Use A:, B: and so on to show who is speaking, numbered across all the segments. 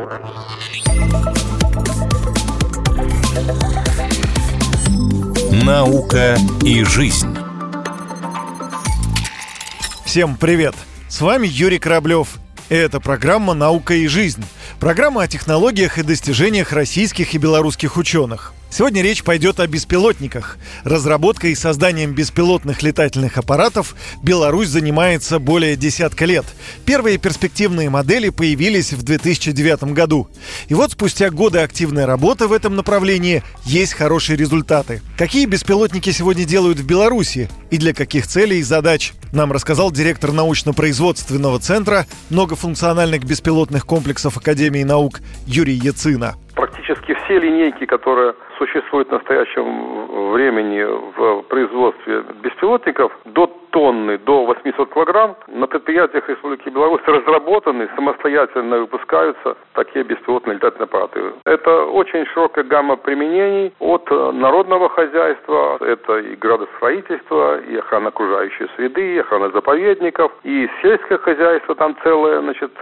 A: Наука и жизнь.
B: Всем привет! С вами Юрий Кораблев. Это программа «Наука и жизнь». Программа о технологиях и достижениях российских и белорусских ученых. Сегодня речь пойдет о беспилотниках. Разработкой и созданием беспилотных летательных аппаратов Беларусь занимается более десятка лет. Первые перспективные модели появились в 2009 году. И вот спустя годы активной работы в этом направлении есть хорошие результаты. Какие беспилотники сегодня делают в Беларуси и для каких целей и задач, нам рассказал директор научно-производственного центра многофункциональных беспилотных комплексов Академии наук Юрий Яцина.
C: Практически все линейки, которые существуют в настоящем времени в производстве беспилотников, до тонны, до 800 килограмм, на предприятиях Республики Беларусь разработаны, самостоятельно выпускаются такие беспилотные летательные аппараты. Это очень широкая гамма применений от народного хозяйства, это и градостроительство, и охрана окружающей среды, и охрана заповедников, и сельское хозяйство, там целая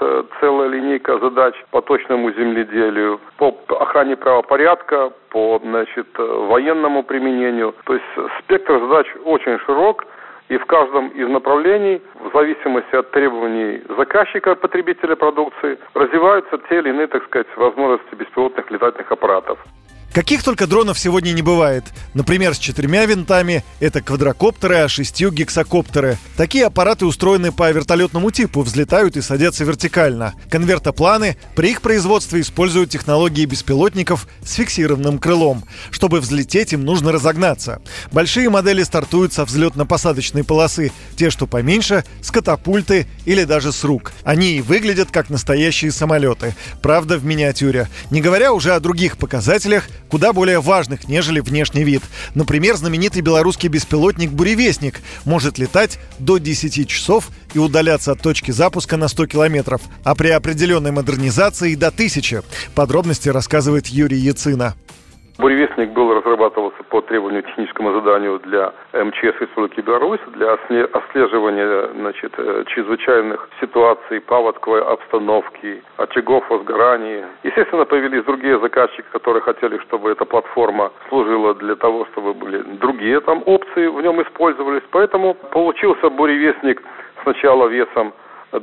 C: линейка задач по точному земледелию, по охране правопорядка, по военному применению. То есть спектр задач очень широк, и в каждом из направлений, в зависимости от требований заказчика, потребителя продукции, развиваются те или иные, возможности беспилотных летательных аппаратов.
B: Каких только дронов сегодня не бывает. Например, с 4 винтами – это квадрокоптеры, а 6 – гексакоптеры. Такие аппараты устроены по вертолетному типу, взлетают и садятся вертикально. Конвертопланы при их производстве используют технологии беспилотников с фиксированным крылом. Чтобы взлететь, им нужно разогнаться. Большие модели стартуют со взлетно-посадочной полосы. Те, что поменьше – с катапульты или даже с рук. Они и выглядят как настоящие самолеты. Правда, в миниатюре. Не говоря уже о других показателях, куда более важных, нежели внешний вид. Например, знаменитый белорусский беспилотник «Буревестник» может летать до 10 часов и удаляться от точки запуска на 100 километров, а при определенной модернизации до 1000. Подробности рассказывает Юрий Яцина.
C: Буревестник был разрабатывался по требованию техническому заданию для МЧС Республики Беларусь для отслеживания чрезвычайных ситуаций, паводковой обстановки, очагов возгораний. Естественно, появились другие заказчики, которые хотели, чтобы эта платформа служила для того, чтобы были другие опции в нем использовались. Поэтому получился буревестник сначала весом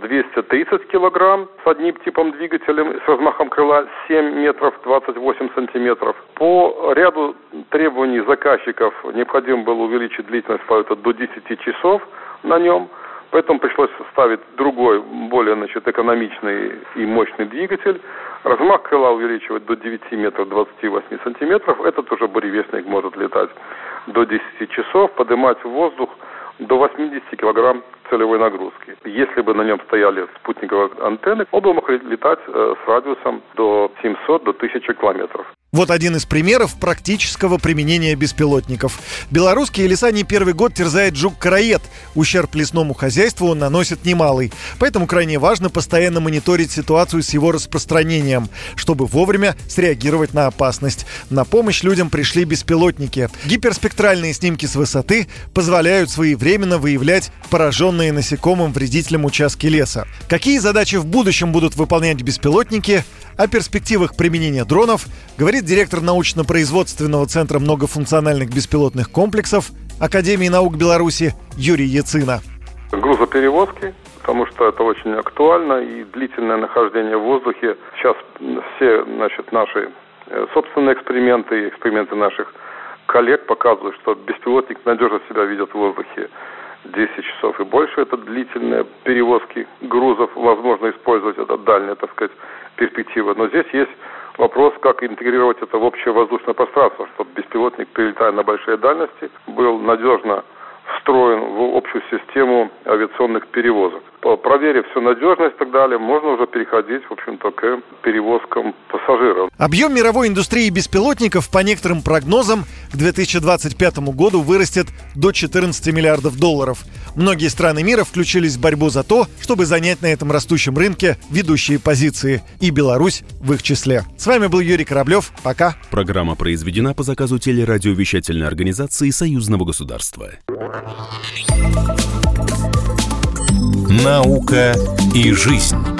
C: 230 килограмм с одним типом двигателя, с размахом крыла 7 метров 28 сантиметров. По ряду требований заказчиков необходимо было увеличить длительность полета до 10 часов на нем. Поэтому пришлось ставить другой, более экономичный и мощный двигатель. Размах крыла увеличивать до 9 метров 28 сантиметров. Этот уже буревестник может летать до 10 часов, поднимать в воздух до 80 килограмм целевой нагрузки. Если бы на нем стояли спутниковые антенны, он бы мог летать с радиусом до 700, до 1000 километров.
B: Вот один из примеров практического применения беспилотников. Белорусские леса не первый год терзает жук-караед. Ущерб лесному хозяйству он наносит немалый. Поэтому крайне важно постоянно мониторить ситуацию с его распространением, чтобы вовремя среагировать на опасность. На помощь людям пришли беспилотники. Гиперспектральные снимки с высоты позволяют своевременно выявлять пораженные насекомым вредителям участки леса. Какие задачи в будущем будут выполнять беспилотники? О перспективах применения дронов говорит директор научно-производственного центра многофункциональных беспилотных комплексов Академии наук Беларуси Юрий Яцина.
C: Грузоперевозки, потому что это очень актуально, и длительное нахождение в воздухе. Сейчас все наши собственные эксперименты и эксперименты наших коллег показывают, что беспилотник надежно себя ведет в воздухе 10 часов и больше. Это длительные перевозки грузов. Возможно использовать это дальняя, перспектива. Но здесь есть вопрос, как интегрировать это в общее воздушное пространство, чтобы беспилотник, прилетая на большие дальности, был надежно встроен в общую систему авиационных перевозок. Проверив всю надежность и так далее, можно уже переходить, в общем-то, к перевозкам пассажиров.
B: Объем мировой индустрии беспилотников, по некоторым прогнозам, к 2025 году вырастет до 14 миллиардов долларов. Многие страны мира включились в борьбу за то, чтобы занять на этом растущем рынке ведущие позиции. И Беларусь в их числе. С вами был Юрий Кораблев. Пока.
A: Программа произведена по заказу телерадиовещательной организации Союзного государства. Наука и жизнь.